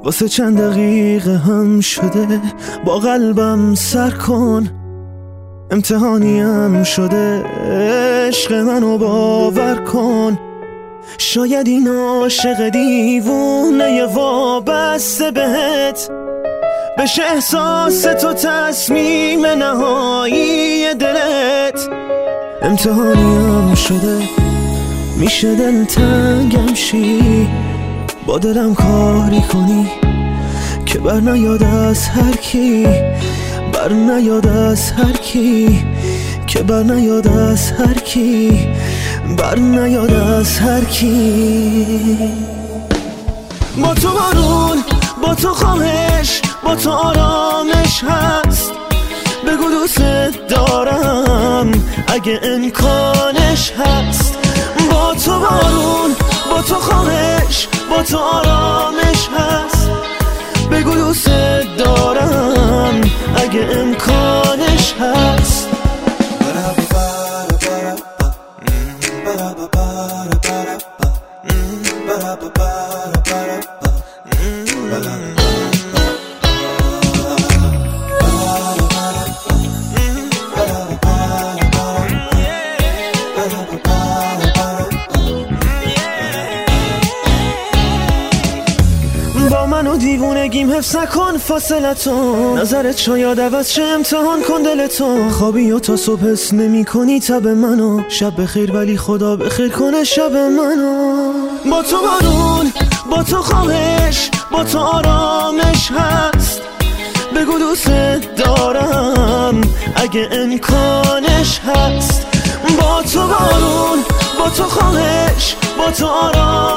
واسه چند دقیقه هم شده با قلبم سر کن، امتحانیم شده عشق منو باور کن. شاید این عاشق دیوونه وابسته بهت بشه احساس تو تصمیم نهایی دلت. امتحانیم شده میشه دلتنگم شی، با دلم کاری کنی که بر نیاد از هر کی، بر نیاد از هر کی، که بر نیاد از هر کی، بر نیاد از هر کی. با تو بارون، با تو خواهش، با تو آرامش هست. بگو دوست دارم اگه امکانش هست. با تو بارون، با تو خواهش، با تو آرامش هست. بگو دوست دارم اگه امکانش هست. با منو دیوونگیم حفظ نکن فاصلتو، نظرت شاید عوض شه امتحان کن دلتو. خوابی و تا صبح حس نمی کنی تب منو، شب بخیر ولی خدا بخیر کنه شب منو. با تو بارون، با تو خواهش، با تو آرامش هست. بگو دوست دارم اگه امکانش هست. با تو بارون، با تو خواهش، با تو آرامش